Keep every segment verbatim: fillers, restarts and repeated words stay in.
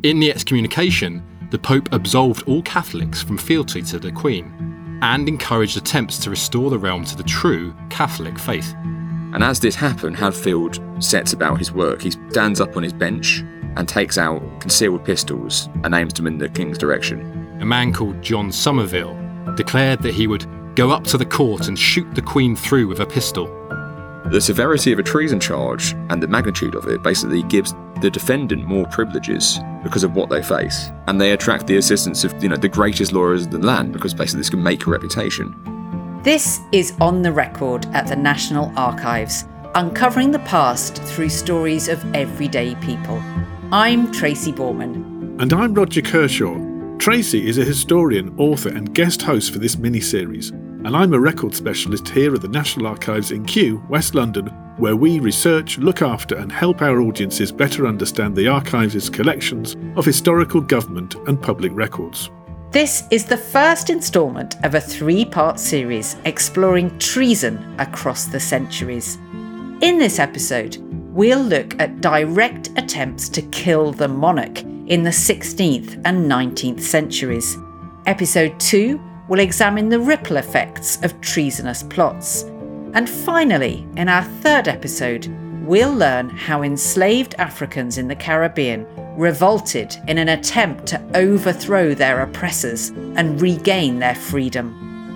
In the excommunication, the Pope absolved all Catholics from fealty to the Queen and encouraged attempts to restore the realm to the true Catholic faith. And as this happened, Hadfield sets about his work. He stands up on his bench and takes out concealed pistols and aims them in the king's direction. A man called John Somerville declared that he would go up to the court and shoot the Queen through with a pistol. The severity of a treason charge and the magnitude of it basically gives the defendant more privileges because of what they face. And they attract the assistance of, you know, the greatest lawyers in the land, because basically this can make a reputation. This is On the Record at the National Archives, uncovering the past through stories of everyday people. I'm Tracy Borman. And I'm Roger Kershaw. Tracy is a historian, author and guest host for this mini-series, and I'm a record specialist here at the National Archives in Kew, West London, where we research, look after and help our audiences better understand the Archives' collections of historical government and public records. This is the first instalment of a three-part series exploring treason across the centuries. In this episode, we'll look at direct attempts to kill the monarch in the sixteenth and nineteenth centuries. Episode two will examine the ripple effects of treasonous plots. And finally, in our third episode, we'll learn how enslaved Africans in the Caribbean revolted in an attempt to overthrow their oppressors and regain their freedom.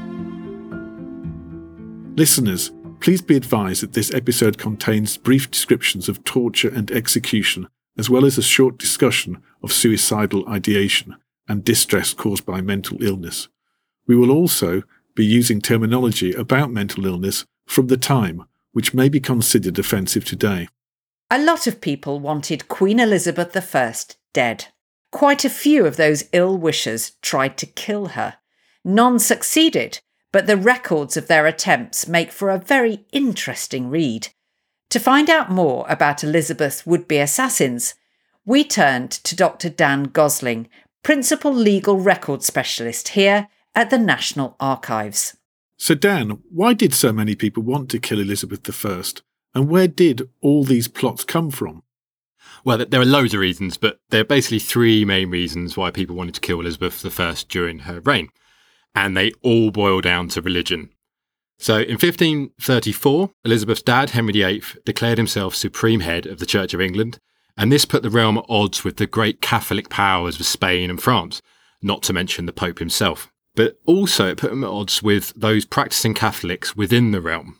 Listeners, please be advised that this episode contains brief descriptions of torture and execution, as well as a short discussion of suicidal ideation and distress caused by mental illness. We will also be using terminology about mental illness from the time, which may be considered offensive today. A lot of people wanted Queen Elizabeth the First dead. Quite a few of those ill-wishers tried to kill her. None succeeded, but the records of their attempts make for a very interesting read. To find out more about Elizabeth's would-be assassins, we turned to Doctor Dan Gosling, Principal Legal Record Specialist here at the National Archives. So Dan, why did so many people want to kill Elizabeth the First? And where did all these plots come from? Well, there are loads of reasons, but there are basically three main reasons why people wanted to kill Elizabeth the First during her reign. And they all boil down to religion. So in fifteen thirty-four, Elizabeth's dad, Henry the Eighth, declared himself supreme head of the Church of England, and this put the realm at odds with the great Catholic powers of Spain and France, not to mention the Pope himself. But also it put him at odds with those practising Catholics within the realm.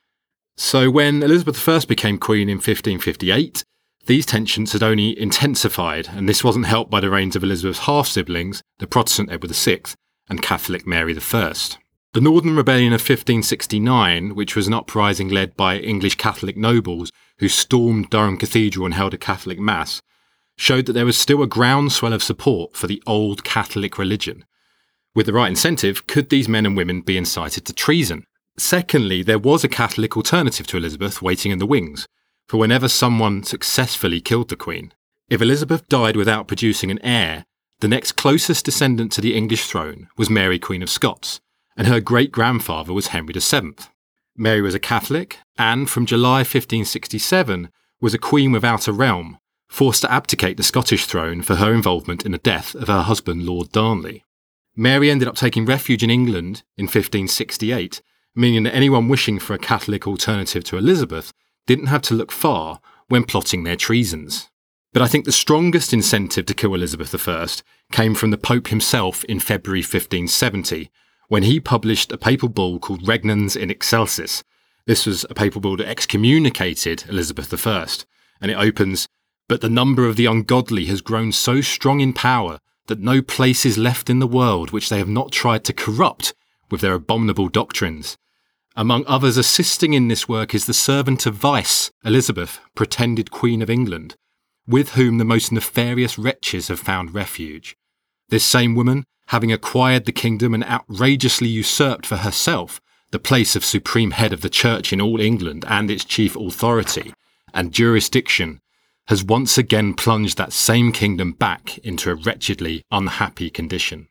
So when Elizabeth the First became queen in fifteen fifty-eight, these tensions had only intensified, and this wasn't helped by the reigns of Elizabeth's half-siblings, the Protestant Edward the Sixth and Catholic Mary the First. The Northern Rebellion of fifteen sixty-nine, which was an uprising led by English Catholic nobles who stormed Durham Cathedral and held a Catholic Mass, showed that there was still a groundswell of support for the old Catholic religion. With the right incentive, could these men and women be incited to treason? Secondly, there was a Catholic alternative to Elizabeth waiting in the wings, for whenever someone successfully killed the Queen. If Elizabeth died without producing an heir, the next closest descendant to the English throne was Mary, Queen of Scots, and her great-grandfather was Henry the Seventh. Mary was a Catholic, and from July fifteen sixty-seven was a queen without a realm, forced to abdicate the Scottish throne for her involvement in the death of her husband Lord Darnley. Mary ended up taking refuge in England in fifteen sixty-eight, meaning that anyone wishing for a Catholic alternative to Elizabeth didn't have to look far when plotting their treasons. But I think the strongest incentive to kill Elizabeth the First came from the Pope himself in February fifteen seventy, when he published a papal bull called Regnans in Excelsis. This was a papal bull that excommunicated Elizabeth the First, and it opens, "But the number of the ungodly has grown so strong in power that no place is left in the world which they have not tried to corrupt with their abominable doctrines. Among others assisting in this work is the servant of vice, Elizabeth, pretended Queen of England, with whom the most nefarious wretches have found refuge. This same woman, having acquired the kingdom and outrageously usurped for herself the place of supreme head of the Church in all England and its chief authority and jurisdiction, has once again plunged that same kingdom back into a wretchedly unhappy condition."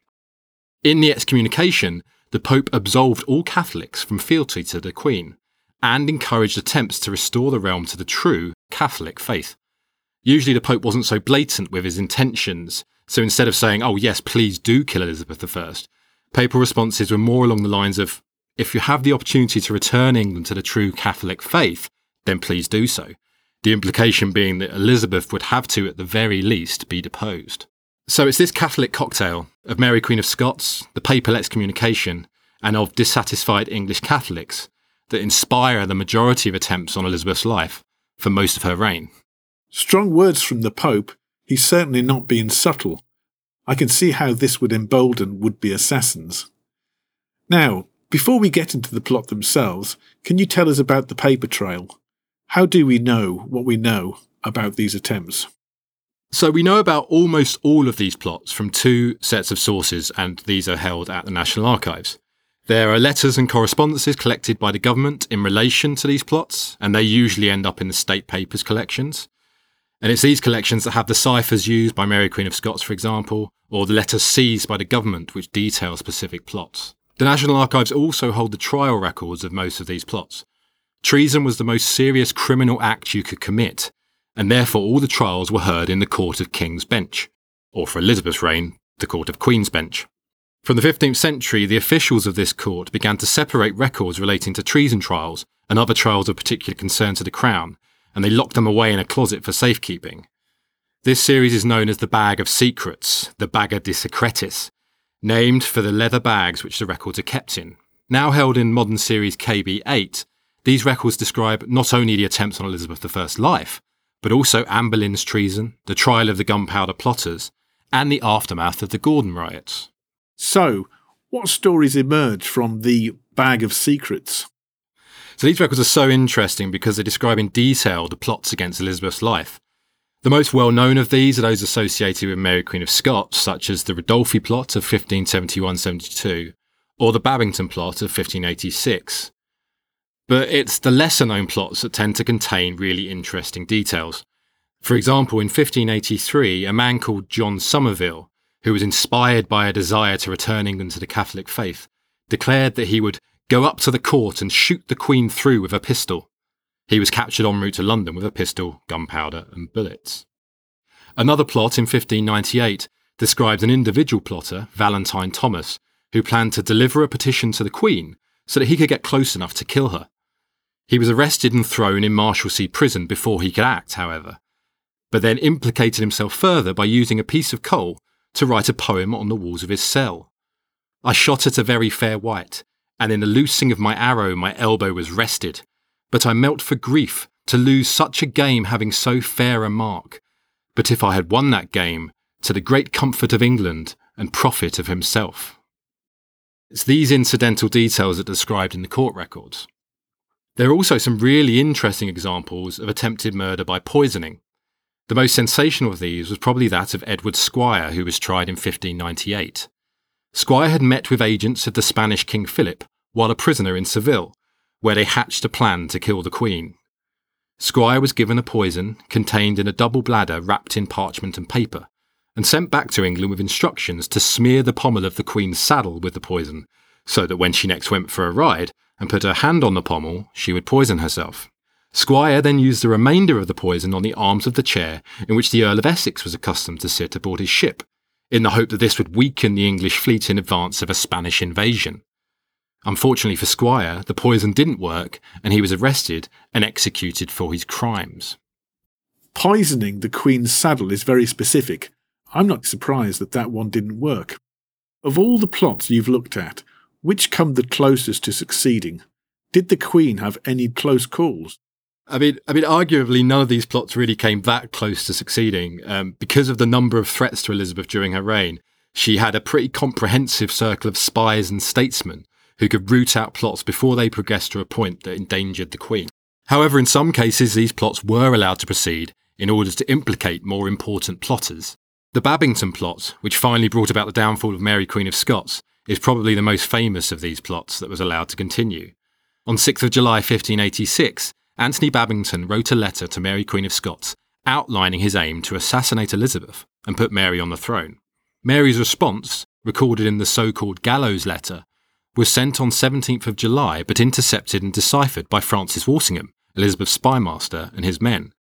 In the excommunication, the Pope absolved all Catholics from fealty to the Queen and encouraged attempts to restore the realm to the true Catholic faith. Usually the Pope wasn't so blatant with his intentions, so instead of saying, oh yes, please do kill Elizabeth the First, papal responses were more along the lines of, if you have the opportunity to return England to the true Catholic faith, then please do so. The implication being that Elizabeth would have to, at the very least, be deposed. So it's this Catholic cocktail of Mary Queen of Scots, the papal excommunication, and of dissatisfied English Catholics that inspire the majority of attempts on Elizabeth's life for most of her reign. Strong words from the Pope. He's certainly not being subtle. I can see how this would embolden would-be assassins. Now, before we get into the plot themselves, can you tell us about the paper trail? How do we know what we know about these attempts? So we know about almost all of these plots from two sets of sources, and these are held at the National Archives. There are letters and correspondences collected by the government in relation to these plots, and they usually end up in the State Papers collections. And it's these collections that have the ciphers used by Mary Queen of Scots, for example, or the letters seized by the government which detail specific plots. The National Archives also hold the trial records of most of these plots. Treason was the most serious criminal act you could commit, and therefore all the trials were heard in the Court of King's Bench, or for Elizabeth's reign, the Court of Queen's Bench. From the fifteenth century, the officials of this court began to separate records relating to treason trials and other trials of particular concern to the Crown, and they locked them away in a closet for safekeeping. This series is known as the Bag of Secrets, the Baga de Secretis, named for the leather bags which the records are kept in. Now held in modern series K B eight, these records describe not only the attempts on Elizabeth the First's life, but also Anne Boleyn's treason, the trial of the gunpowder plotters, and the aftermath of the Gordon riots. So, what stories emerge from the Bag of Secrets? So these records are so interesting because they describe in detail the plots against Elizabeth's life. The most well-known of these are those associated with Mary Queen of Scots, such as the Ridolfi plot of fifteen seventy-one seventy-two, or the Babington plot of fifteen eighty-six. But it's the lesser-known plots that tend to contain really interesting details. For example, in fifteen eighty-three, a man called John Somerville, who was inspired by a desire to return England to the Catholic faith, declared that he would go up to the court and shoot the Queen through with a pistol. He was captured en route to London with a pistol, gunpowder and bullets. Another plot in fifteen ninety-eight describes an individual plotter, Valentine Thomas, who planned to deliver a petition to the Queen so that he could get close enough to kill her. He was arrested and thrown in Marshalsea prison before he could act, however, but then implicated himself further by using a piece of coal to write a poem on the walls of his cell. I shot at a very fair wight, and in the loosing of my arrow my elbow was rested, but I melt for grief to lose such a game having so fair a mark. But if I had won that game, to the great comfort of England and profit of himself. It's these incidental details that are described in the court records. There are also some really interesting examples of attempted murder by poisoning. The most sensational of these was probably that of Edward Squire, who was tried in fifteen ninety-eight. Squire had met with agents of the Spanish King Philip while a prisoner in Seville, where they hatched a plan to kill the Queen. Squire was given a poison contained in a double bladder wrapped in parchment and paper, and sent back to England with instructions to smear the pommel of the Queen's saddle with the poison, so that when she next went for a ride and put her hand on the pommel, she would poison herself. Squire then used the remainder of the poison on the arms of the chair in which the Earl of Essex was accustomed to sit aboard his ship, in the hope that this would weaken the English fleet in advance of a Spanish invasion. Unfortunately for Squire, the poison didn't work, and he was arrested and executed for his crimes. Poisoning the Queen's saddle is very specific. I'm not surprised that that one didn't work. Of all the plots you've looked at, which come the closest to succeeding? Did the Queen have any close calls? I mean, I mean, arguably none of these plots really came that close to succeeding. Um, because of the number of threats to Elizabeth during her reign, she had a pretty comprehensive circle of spies and statesmen who could root out plots before they progressed to a point that endangered the Queen. However, in some cases, these plots were allowed to proceed in order to implicate more important plotters. The Babington plot, which finally brought about the downfall of Mary Queen of Scots, is probably the most famous of these plots that was allowed to continue. On sixth of July fifteen eighty-six, Anthony Babington wrote a letter to Mary Queen of Scots outlining his aim to assassinate Elizabeth and put Mary on the throne. Mary's response, recorded in the so-called Gallows Letter, was sent on seventeenth of July but intercepted and deciphered by Francis Walsingham, Elizabeth's spymaster, and his men.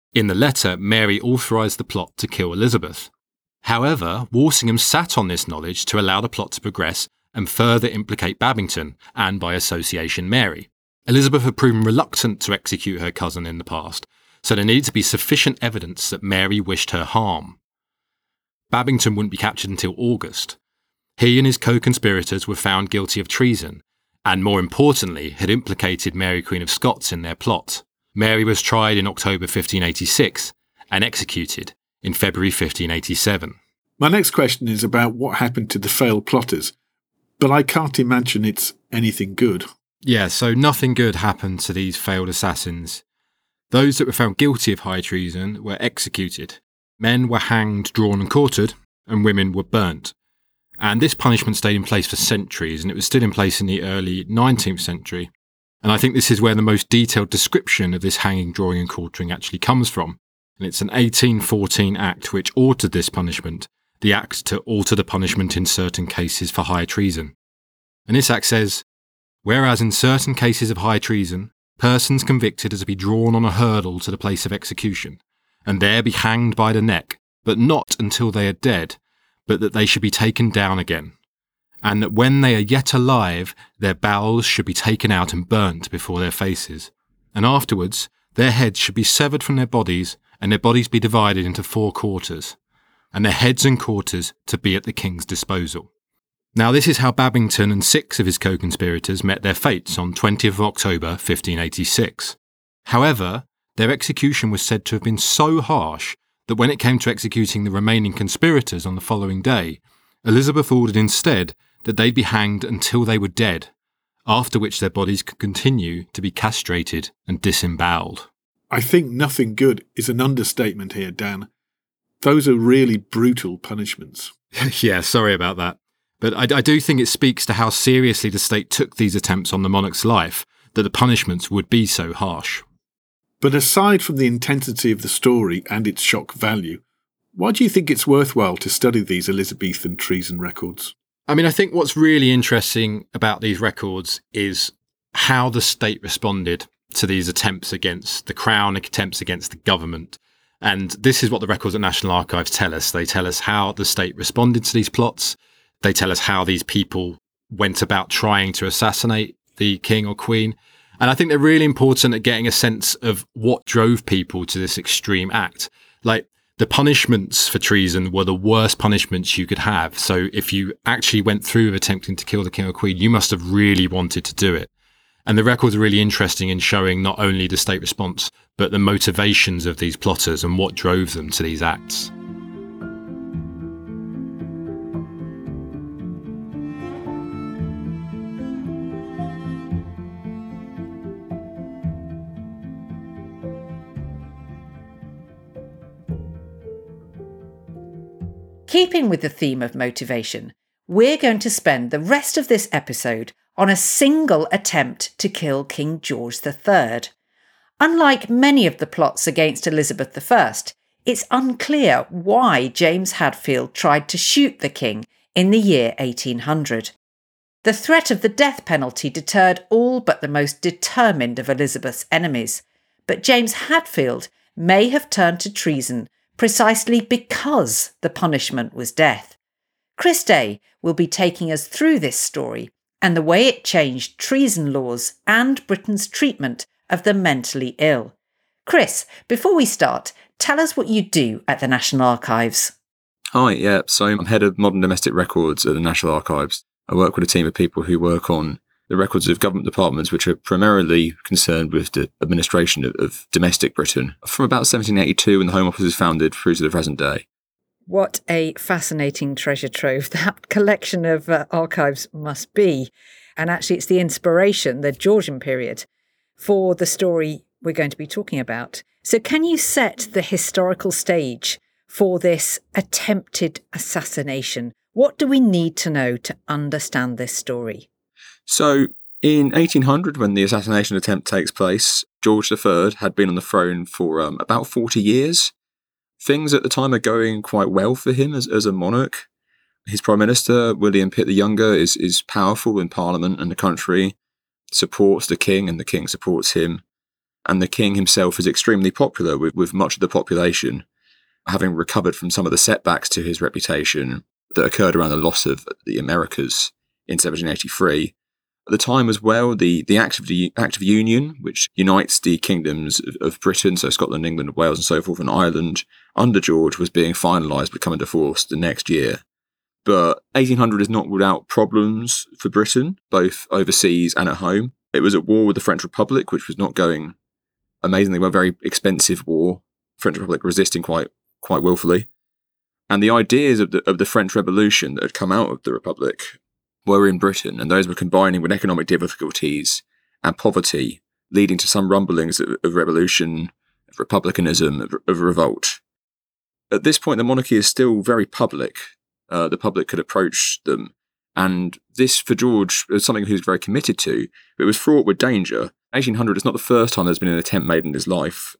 In the letter, Mary authorised the plot to kill Elizabeth. However, Walsingham sat on this knowledge to allow the plot to progress and further implicate Babington, and by association Mary. Elizabeth had proven reluctant to execute her cousin in the past, so there needed to be sufficient evidence that Mary wished her harm. Babington wouldn't be captured until August. He and his co-conspirators were found guilty of treason, and more importantly, had implicated Mary Queen of Scots in their plot. Mary was tried in October fifteen eighty-six and executed in February fifteen eighty-seven. My next question is about what happened to the failed plotters, but I can't imagine it's anything good. Yeah, so nothing good happened to these failed assassins. Those that were found guilty of high treason were executed. Men were hanged, drawn and quartered, and women were burnt. And this punishment stayed in place for centuries, and it was still in place in the early nineteenth century. And I think this is where the most detailed description of this hanging, drawing and quartering actually comes from. And it's an eighteen fourteen Act which altered this punishment, the Act to alter the punishment in certain cases for high treason. And this Act says, whereas in certain cases of high treason, persons convicted are to be drawn on a hurdle to the place of execution, and there be hanged by the neck, but not until they are dead, but that they should be taken down again, and that when they are yet alive, their bowels should be taken out and burnt before their faces, and afterwards their heads should be severed from their bodies, and their bodies be divided into four quarters, and their heads and quarters to be at the king's disposal. Now this is how Babington and six of his co-conspirators met their fates on twentieth of October fifteen eighty-six. However, their execution was said to have been so harsh that when it came to executing the remaining conspirators on the following day, Elizabeth ordered instead that they be hanged until they were dead, after which their bodies could continue to be castrated and disemboweled. I think nothing good is an understatement here, Dan. Those are really brutal punishments. Yeah, sorry about that. But I, I do think it speaks to how seriously the state took these attempts on the monarch's life, that the punishments would be so harsh. But aside from the intensity of the story and its shock value, why do you think it's worthwhile to study these Elizabethan treason records? I mean, I think what's really interesting about these records is how the state responded to these attempts against the crown, attempts against the government. And this is what the records at National Archives tell us. They tell us how the state responded to these plots. They tell us how these people went about trying to assassinate the king or queen. And I think they're really important at getting a sense of what drove people to this extreme act. Like, the punishments for treason were the worst punishments you could have. So if you actually went through with attempting to kill the king or queen, you must have really wanted to do it. And the records are really interesting in showing not only the state response, but the motivations of these plotters and what drove them to these acts. Keeping with the theme of motivation, we're going to spend the rest of this episode on a single attempt to kill King George the Third. Unlike many of the plots against Elizabeth the First, it's unclear why James Hadfield tried to shoot the king in the year eighteen hundred. The threat of the death penalty deterred all but the most determined of Elizabeth's enemies, but James Hadfield may have turned to treason precisely because the punishment was death. Chris Day will be taking us through this story and the way it changed treason laws and Britain's treatment of the mentally ill. Chris, before we start, tell us what you do at the National Archives. Hi, yeah, so I'm head of modern domestic records at the National Archives. I work with a team of people who work on the records of government departments which are primarily concerned with the administration of, of domestic Britain from about seventeen eighty-two when the Home Office was founded through to the present day. What a fascinating treasure trove that collection of uh, archives must be. And actually it's the inspiration, the Georgian period, for the story we're going to be talking about. So can you set the historical stage for this attempted assassination? What do we need to know to understand this story? So, in eighteen hundred, when the assassination attempt takes place, George the Third had been on the throne for um, about forty years. Things at the time are going quite well for him as, as a monarch. His Prime Minister, William Pitt the Younger, is, is powerful in Parliament and the country, supports the king and the king supports him. And the king himself is extremely popular with, with much of the population, having recovered from some of the setbacks to his reputation that occurred around the loss of the Americas in seventeen eighty-three. At the time as well, the, the Act of the Act of Union, which unites the kingdoms of, of Britain, so Scotland, England, Wales and so forth, and Ireland, under George was being finalised, becoming into force the next year. But eighteen hundred is not without problems for Britain, both overseas and at home. It was at war with the French Republic, which was not going amazingly well, very expensive war. French Republic resisting quite quite willfully. And the ideas of the, of the French Revolution that had come out of the Republic were in Britain, and those were combining with economic difficulties and poverty, leading to some rumblings of, of revolution, of republicanism, of, of revolt. At this point, the monarchy is still very public. Uh, the public could approach them. And this, for George, was something he was very committed to, but it was fraught with danger. eighteen hundred is not the first time there's been an attempt made in his life.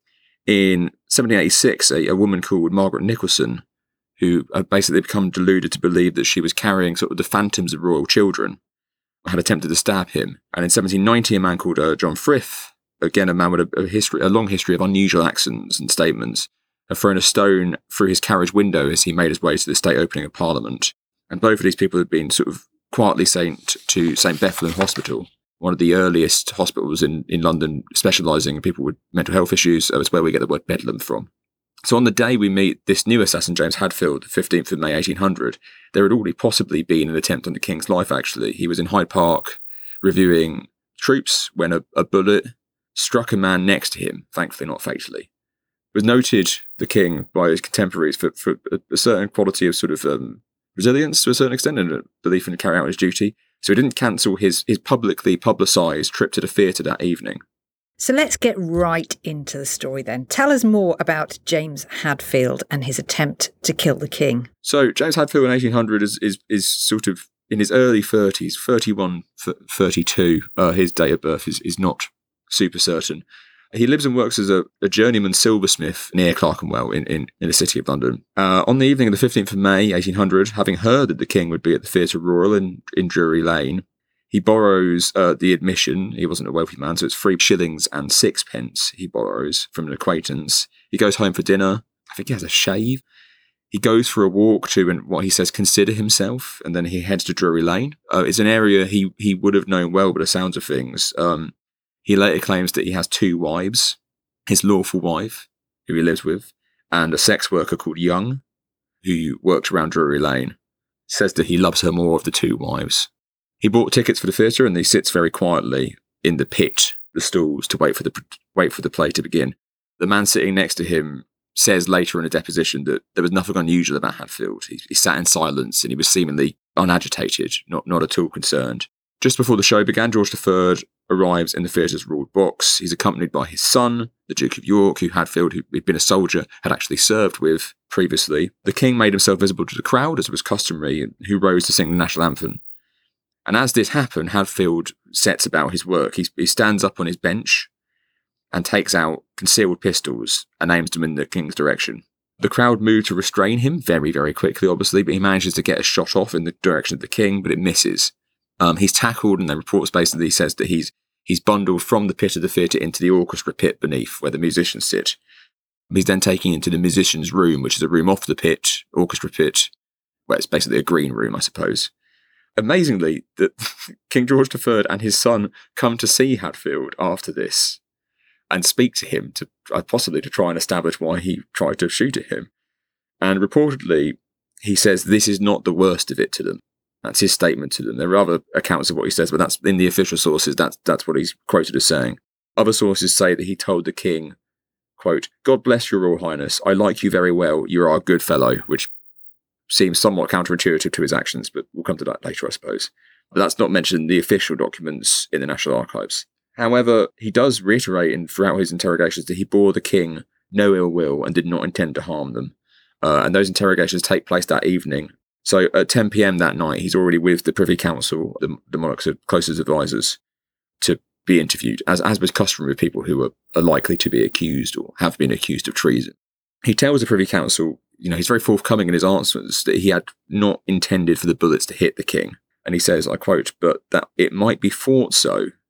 In seventeen eighty-six, a, a woman called Margaret Nicholson, who had basically become deluded to believe that she was carrying sort of the phantoms of royal children, had attempted to stab him. And in seventeen ninety, a man called uh, John Frith, again a man with a, a history, a long history of unusual accents and statements, had thrown a stone through his carriage window as he made his way to the state opening of Parliament. And both of these people had been sort of quietly sent to Saint Bethlehem Hospital, one of the earliest hospitals in, in London specialising in people with mental health issues. That's where we get the word Bedlam from. So on the day we meet this new assassin, James Hadfield, the fifteenth of May eighteen hundred, there had already possibly been an attempt on the king's life, actually. He was in Hyde Park reviewing troops when a, a bullet struck a man next to him, thankfully not fatally. It was noted, the king, by his contemporaries for, for a, a certain quality of sort of um, resilience to a certain extent and a belief in carrying out his duty. So he didn't cancel his, his publicly publicised trip to the theatre that evening. So let's get right into the story then. Tell us more about James Hadfield and his attempt to kill the king. So James Hadfield in eighteen hundred is, is, is sort of in his early thirties, thirty-one, thirty-two. Uh, his date of birth is, is not super certain. He lives and works as a, a journeyman silversmith near Clerkenwell in, in, in the city of London. Uh, on the evening of the fifteenth of May, eighteen hundred, having heard that the king would be at the Theatre Royal in, in Drury Lane, he borrows uh, the admission. He wasn't a wealthy man, so it's three shillings and sixpence he borrows from an acquaintance. He goes home for dinner. I think he has a shave. He goes for a walk to, and what he says, consider himself, and then he heads to Drury Lane. Uh, it's an area he, he would have known well by the sounds of things. Um, He later claims that he has two wives, his lawful wife, who he lives with, and a sex worker called Young, who works around Drury Lane. Says that he loves her more of the two wives. He bought tickets for the theatre and he sits very quietly in the pit, the stalls, to wait for the wait for the play to begin. The man sitting next to him says later in a deposition that there was nothing unusual about Hadfield. He, he sat in silence and he was seemingly unagitated, not, not at all concerned. Just before the show began, George the Third arrives in the theatre's ruled box. He's accompanied by his son, the Duke of York, who Hadfield, who'd been a soldier, had actually served with previously. The king made himself visible to the crowd, as was customary, who rose to sing the national anthem. And as this happened, Hadfield sets about his work. He, he stands up on his bench and takes out concealed pistols and aims them in the king's direction. The crowd move to restrain him very, very quickly, obviously, but he manages to get a shot off in the direction of the king, but it misses. Um, he's tackled, and the reports basically says that he's he's bundled from the pit of the theatre into the orchestra pit beneath, where the musicians sit. He's then taken into the musicians' room, which is a room off the pit, orchestra pit, where it's basically a green room, I suppose. Amazingly, that King George the Third and his son come to see Hadfield after this and speak to him, to uh, possibly to try and establish why he tried to shoot at him. And reportedly, he says this is not the worst of it to them. That's his statement to them. There are other accounts of what he says, but that's in the official sources. That's that's what he's quoted as saying. Other sources say that he told the king, quote, "God bless your Royal Highness. I like you very well. You are a good fellow," which seems somewhat counterintuitive to his actions, but we'll come to that later, I suppose. But that's not mentioned in the official documents in the National Archives. However, he does reiterate in throughout his interrogations that he bore the king no ill will and did not intend to harm them. Uh, and those interrogations take place that evening. So at ten p.m. that night, he's already with the Privy Council, the, the monarch's closest advisors, to be interviewed, as, as was customary with people who are, are likely to be accused or have been accused of treason. He tells the Privy Council, you know, he's very forthcoming in his answers, that he had not intended for the bullets to hit the king. And he says, I quote, "but that it might be thought so,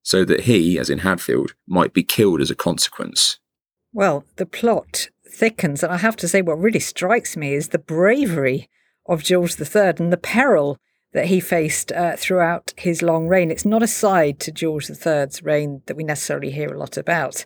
so that he, as in Hadfield, might be killed as a consequence. Well, the plot thickens, and I have to say what really strikes me is the bravery of George the Third and the peril that he faced uh, throughout his long reign. It's not a side to George the Third's reign that we necessarily hear a lot about.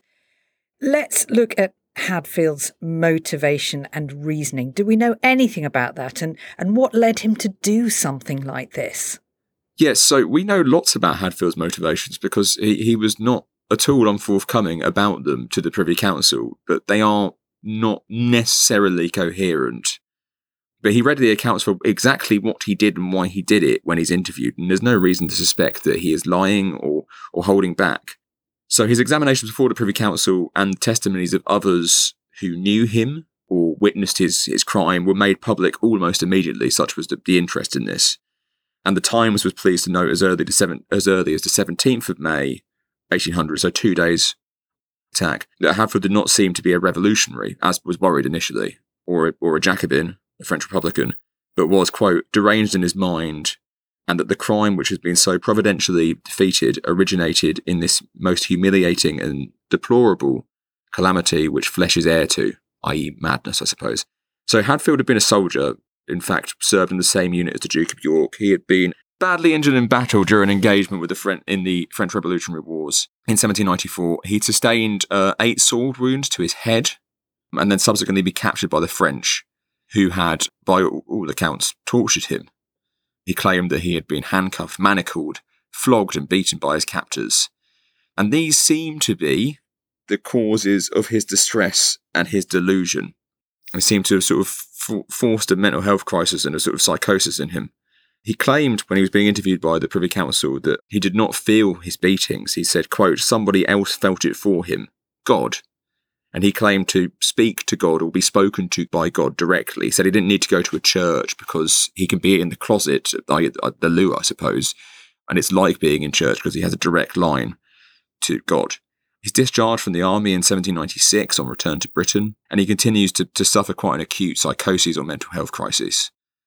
Let's look at Hadfield's motivation and reasoning. Do we know anything about that, and, and what led him to do something like this? Yes, so we know lots about Hadfield's motivations because he, he was not at all unforthcoming about them to the Privy Council, but they are not necessarily coherent. But he readily accounts for exactly what he did and why he did it when he's interviewed, and there's no reason to suspect that he is lying or, or holding back. So his examinations before the Privy Council and testimonies of others who knew him or witnessed his, his crime were made public almost immediately, such was the, the interest in this. And the Times was pleased to note as early, to seven, as early as the seventeenth of May, eighteen hundred, so two days attack, that Hadfield did not seem to be a revolutionary, as was worried initially, or a, or a Jacobin, a French Republican, but was, quote, deranged in his mind, and that the crime which has been so providentially defeated originated in this most humiliating and deplorable calamity which flesh is heir to, that is madness, I suppose. So Hadfield had been a soldier, in fact, served in the same unit as the Duke of York. He had been badly injured in battle during engagement with the French in the French Revolutionary Wars. In seventeen ninety-four, he'd sustained uh, eight sword wounds to his head, and then subsequently be captured by the French, who had, by all accounts, tortured him. He claimed that he had been handcuffed, manacled, flogged and beaten by his captors. And these seem to be the causes of his distress and his delusion. They seem to have sort of f- forced a mental health crisis and a sort of psychosis in him. He claimed when he was being interviewed by the Privy Council that he did not feel his beatings. He said, quote, somebody else felt it for him, God. And he claimed to speak to God or be spoken to by God directly. He said he didn't need to go to a church because he can be in the closet, like the loo, I suppose. And it's like being in church because he has a direct line to God. He's discharged from the army in seventeen ninety-six on return to Britain, and he continues to, to suffer quite an acute psychosis or mental health crisis.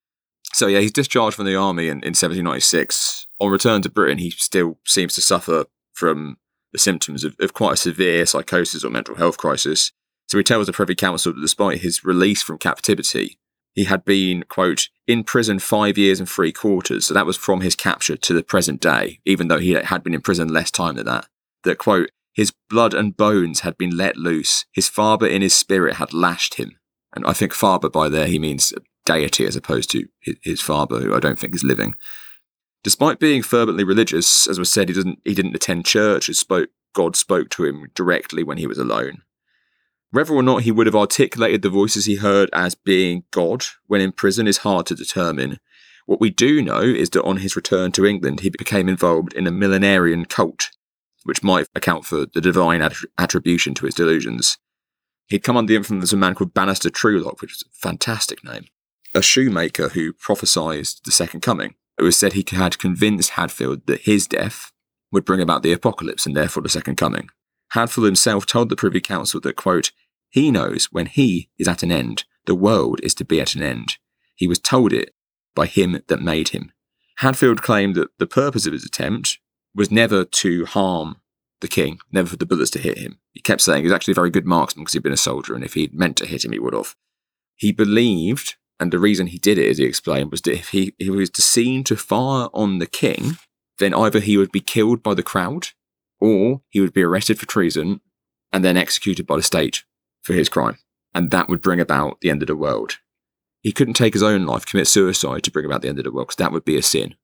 So yeah, he's discharged from the army in, in seventeen ninety-six. On return to Britain, he still seems to suffer from the symptoms of, of quite a severe psychosis or mental health crisis. So he tells the Privy Council that despite his release from captivity, he had been, quote, in prison five years and three quarters. So that was from his capture to the present day, even though he had been in prison less time than that. That, quote, his blood and bones had been let loose. His father in his spirit had lashed him. And I think father by there, he means deity as opposed to his, his father, who I don't think is living. Despite being fervently religious, as was said, he didn't he didn't attend church. As spoke, God spoke to him directly when he was alone. Whether or not he would have articulated the voices he heard as being God when in prison is hard to determine. What we do know is that on his return to England, he became involved in a millenarian cult, which might account for the divine att- attribution to his delusions. He'd come under the influence of a man called Bannister Truelock, which is a fantastic name, a shoemaker who prophesied the second coming. It was said he had convinced Hadfield that his death would bring about the apocalypse and therefore the second coming. Hadfield himself told the Privy Council that, quote, he knows when he is at an end, the world is to be at an end. He was told it by him that made him. Hadfield claimed that the purpose of his attempt was never to harm the king, never for the bullets to hit him. He kept saying he was actually a very good marksman because he'd been a soldier, and if he'd meant to hit him, he would have. He believed, and the reason he did it, as he explained, was that if he, if he was seen to fire on the king, then either he would be killed by the crowd, or he would be arrested for treason and then executed by the state for his crime. And that would bring about the end of the world. He couldn't take his own life, commit suicide to bring about the end of the world, because that would be a sin.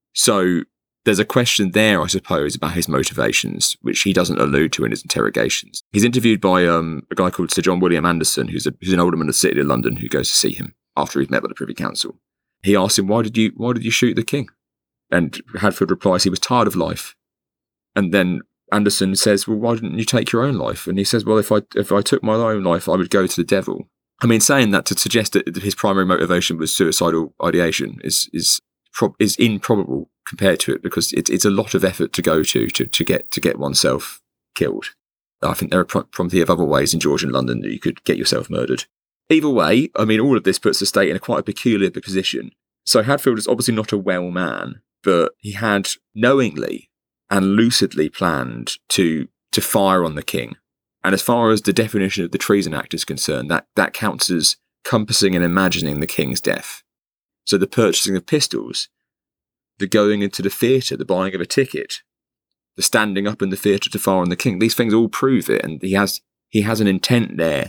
So there's a question there, I suppose, about his motivations, which he doesn't allude to in his interrogations. He's interviewed by um, a guy called Sir John William Anderson, who's, a, who's an alderman of the City of London, who goes to see him after he's met by the Privy Council. He asks him, why did you why did you shoot the king? And Hadfield replies he was tired of life. And then Anderson says, well, why didn't you take your own life? And he says, well, if I if I took my own life, I would go to the devil. I mean, saying that to suggest that his primary motivation was suicidal ideation is is is improbable compared to it, because it's it's a lot of effort to go to to to get to get oneself killed. I think there are plenty of other ways in Georgian London that you could get yourself murdered. Either way, I mean, all of this puts the state in a quite a peculiar position. So Hadfield is obviously not a well man, but he had knowingly and lucidly planned to to fire on the king. And as far as the definition of the Treason Act is concerned, that, that counts as compassing and imagining the king's death. So the purchasing of pistols, the going into the theatre, the buying of a ticket, the standing up in the theatre to fire on the king, these things all prove it, and he has he has an intent there.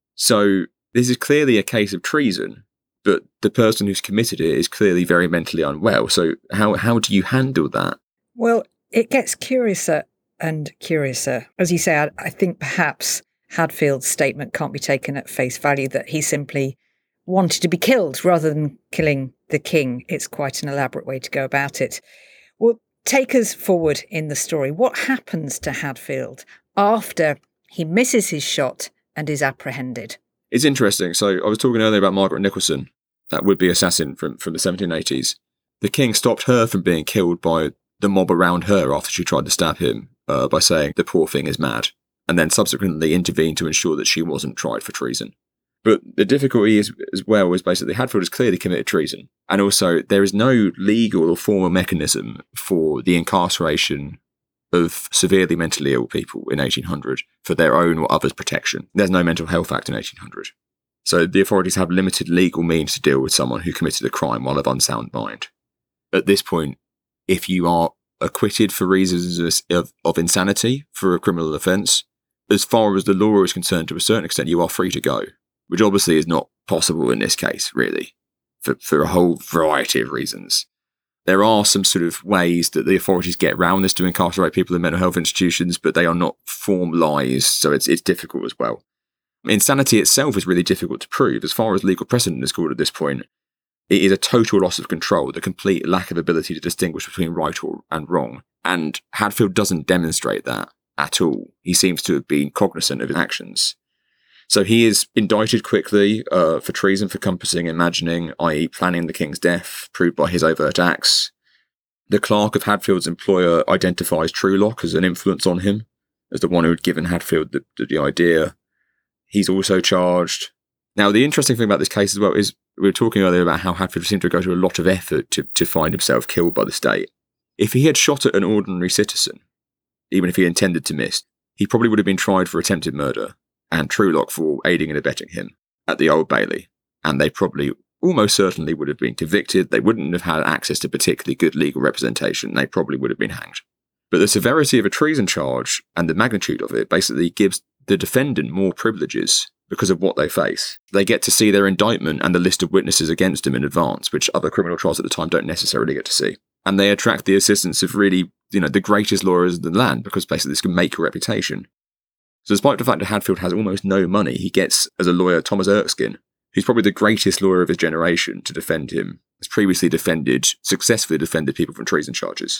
So this is clearly a case of treason, but the person who's committed it is clearly very mentally unwell. So how how do you handle that? Well, it gets curiouser and curiouser. As you say, I, I think perhaps Hadfield's statement can't be taken at face value, that he simply wanted to be killed rather than killing the king. It's quite an elaborate way to go about it. Well, take us forward in the story. What happens to Hadfield after he misses his shot and is apprehended? It's interesting. So I was talking earlier about Margaret Nicholson, that would-be assassin from, from the seventeen eighties. The king stopped her from being killed by the mob around her after she tried to stab him uh, by saying the poor thing is mad, and then subsequently intervened to ensure that she wasn't tried for treason. But the difficulty is, as well is basically Hadfield has clearly committed treason, and also there is no legal or formal mechanism for the incarceration of severely mentally ill people in eighteen hundred for their own or others' protection. There's no Mental Health Act in eighteen hundred. So the authorities have limited legal means to deal with someone who committed a crime while of unsound mind. At this point, if you are acquitted for reasons of, of, of insanity for a criminal offence, as far as the law is concerned to a certain extent, you are free to go, which obviously is not possible in this case, really, for, for a whole variety of reasons. There are some sort of ways that the authorities get around this to incarcerate people in mental health institutions, but they are not formalised, so it's it's difficult as well. Insanity itself is really difficult to prove. As far as legal precedent is called at this point, it is a total loss of control, the complete lack of ability to distinguish between right or, and wrong. And Hadfield doesn't demonstrate that at all. He seems to have been cognizant of his actions. So he is indicted quickly uh, for treason for compassing, imagining, that is planning the king's death, proved by his overt acts. The clerk of Hadfield's employer identifies Truelock as an influence on him, as the one who had given Hadfield the, the, the idea. He's also charged. Now, the interesting thing about this case as well is we were talking earlier about how Hadfield seemed to go to a lot of effort to, to find himself killed by the state. If he had shot at an ordinary citizen, even if he intended to miss, he probably would have been tried for attempted murder and Truelock for aiding and abetting him at the Old Bailey. And they probably, almost certainly, would have been convicted. They wouldn't have had access to particularly good legal representation. They probably would have been hanged. But the severity of a treason charge and the magnitude of it basically gives the defendant more privileges because of what they face. They get to see their indictment and the list of witnesses against them in advance, which other criminal trials at the time don't necessarily get to see. And they attract the assistance of really, you know, the greatest lawyers in the land, because basically this can make a reputation. So despite the fact that Hadfield has almost no money, he gets, as a lawyer, Thomas Erskine, who's probably the greatest lawyer of his generation, to defend him. Has previously defended, successfully defended people from treason charges.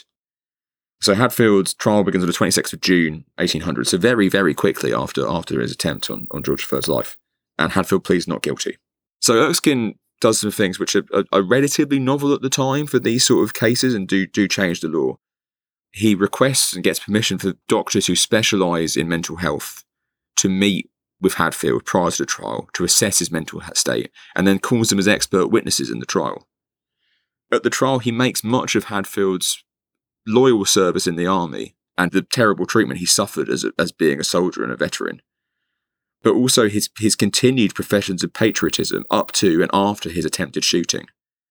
So Hadfield's trial begins on the twenty-sixth of June, eighteen hundred, so very, very quickly after after his attempt on, on George the Third's life. And Hadfield pleads not guilty. So Erskine does some things which are, are, are relatively novel at the time for these sort of cases and do do change the law. He requests and gets permission for doctors who specialise in mental health to meet with Hadfield prior to the trial to assess his mental state, and then calls them as expert witnesses in the trial. At the trial, he makes much of Hadfield's loyal service in the army and the terrible treatment he suffered as, a, as being a soldier and a veteran, but also his, his continued professions of patriotism up to and after his attempted shooting.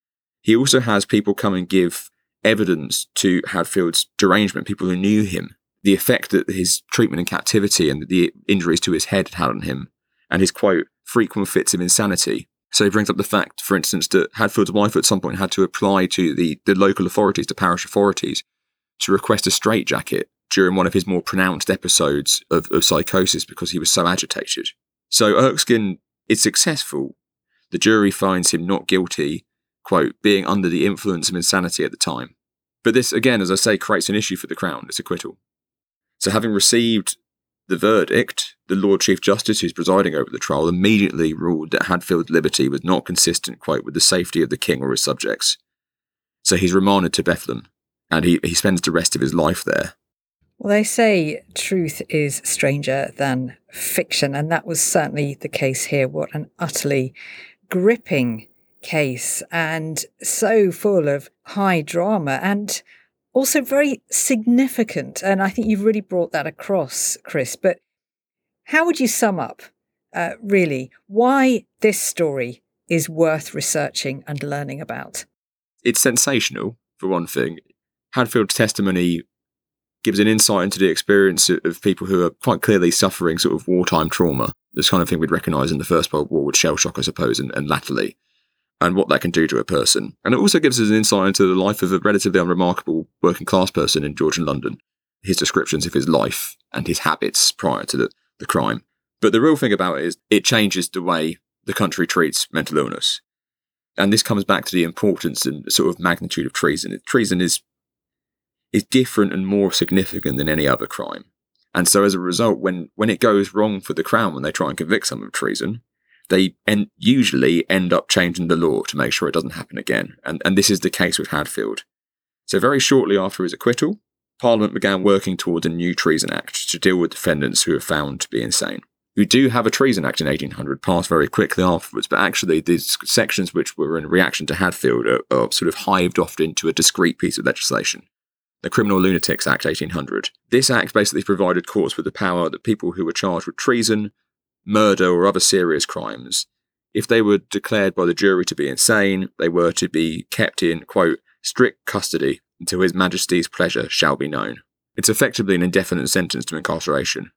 He also has people come and give evidence to Hadfield's derangement, people who knew him, the effect that his treatment in captivity and the injuries to his head had on him, and his, quote, frequent fits of insanity. So he brings up the fact, for instance, that Hadfield's wife at some point had to apply to the, the local authorities, the parish authorities, to request a straitjacket during one of his more pronounced episodes of, of psychosis because he was so agitated. So Erskine is successful. The jury finds him not guilty, quote, being under the influence of insanity at the time. But this, again, as I say, creates an issue for the Crown, its acquittal. So having received the verdict, the Lord Chief Justice, who's presiding over the trial, immediately ruled that Hadfield's liberty was not consistent, quote, with the safety of the king or his subjects. So he's remanded to Bethlem, and he, he spends the rest of his life there. Well, they say truth is stranger than fiction, and that was certainly the case here. What an utterly gripping case, and so full of high drama and also very significant. And I think you've really brought that across, Chris. But how would you sum up, uh, really, why this story is worth researching and learning about? It's sensational, for one thing. Hadfield's testimony gives an insight into the experience of people who are quite clearly suffering sort of wartime trauma, this kind of thing we'd recognise in the First World War with shell shock, I suppose, and, and latterly, and what that can do to a person. And it also gives us an insight into the life of a relatively unremarkable working class person in Georgian London, his descriptions of his life and his habits prior to the, the crime. But the real thing about it is it changes the way the country treats mental illness. And this comes back to the importance and sort of magnitude of treason. Treason is is different and more significant than any other crime. And so as a result, when, when it goes wrong for the Crown, when they try and convict someone of treason, they en- usually end up changing the law to make sure it doesn't happen again. And, and this is the case with Hadfield. So very shortly after his acquittal, Parliament began working towards a new Treason Act to deal with defendants who are found to be insane. We do have a Treason Act in eighteen hundred passed very quickly afterwards, but actually these sections which were in reaction to Hadfield are, are sort of hived off into a discrete piece of legislation. The Criminal Lunatics Act eighteen hundred. This act basically provided courts with the power that people who were charged with treason, murder or other serious crimes, if they were declared by the jury to be insane, they were to be kept in, quote, strict custody until His Majesty's pleasure shall be known. It's effectively an indefinite sentence to incarceration.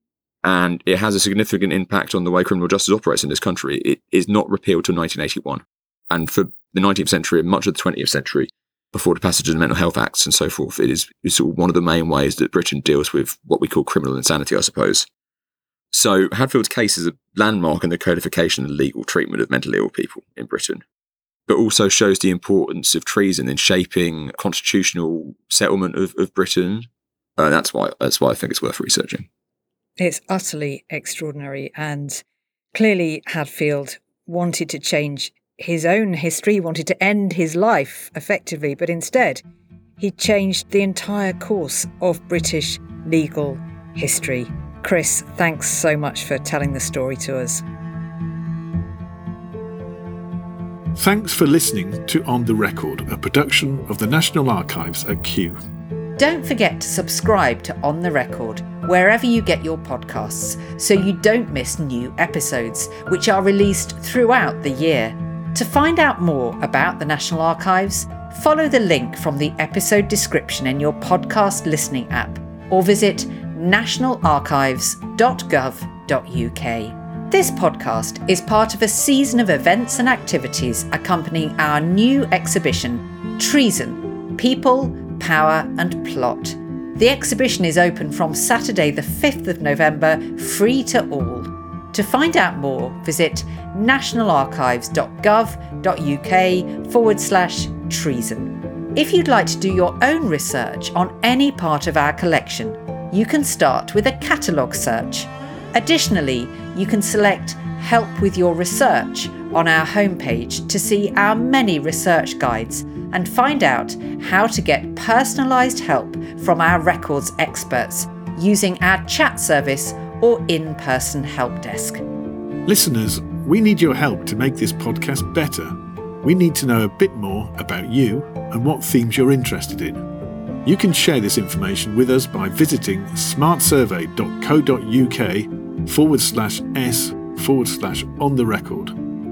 And it has a significant impact on the way criminal justice operates in this country. It is not repealed till nineteen eighty-one. And for the nineteenth century and much of the twentieth century, before the passage of the Mental Health Acts and so forth, it is sort of one of the main ways that Britain deals with what we call criminal insanity, I suppose. So Hadfield's case is a landmark in the codification and legal treatment of mentally ill people in Britain, but also shows the importance of treason in shaping constitutional settlement of, of Britain. Uh, that's why that's why I think it's worth researching. It's utterly extraordinary, and clearly Hadfield wanted to change his own history, wanted to end his life effectively, but instead he changed the entire course of British legal history. Chris, thanks so much for telling the story to us. Thanks for listening to On the Record, a production of the National Archives at Kew. Don't forget to subscribe to On the Record wherever you get your podcasts so you don't miss new episodes, which are released throughout the year. To find out more about the National Archives, follow the link from the episode description in your podcast listening app or visit national archives dot gov dot u k. This podcast is part of a season of events and activities accompanying our new exhibition, Treason, People, Power and Plot. The exhibition is open from Saturday the fifth of November, free to all. To find out more, visit national archives dot gov dot u k forward slash treason. If you'd like to do your own research on any part of our collection, you can start with a catalogue search. Additionally, you can select Help with your research on our homepage to see our many research guides and find out how to get personalised help from our records experts using our chat service or in-person help desk. Listeners, we need your help to make this podcast better. We need to know a bit more about you and what themes you're interested in. You can share this information with us by visiting smartsurvey dot co dot u k forward slash s forward slash on the record.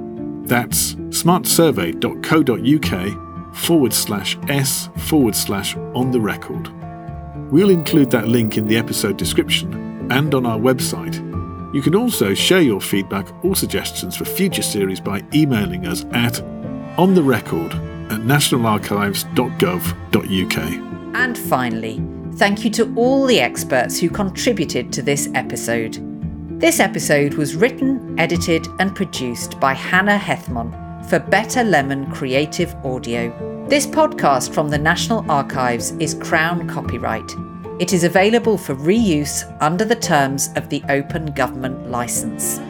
That's smartsurvey dot co dot u k forward slash s forward slash on the record. We'll include that link in the episode description and on our website. You can also share your feedback or suggestions for future series by emailing us at ontherecord at national archives dot gov dot u k. And finally, thank you to all the experts who contributed to this episode. This episode was written, edited and produced by Hannah Hethmon for Better Lemon Creative Audio. This podcast from the National Archives is Crown copyright. It is available for reuse under the terms of the Open Government Licence.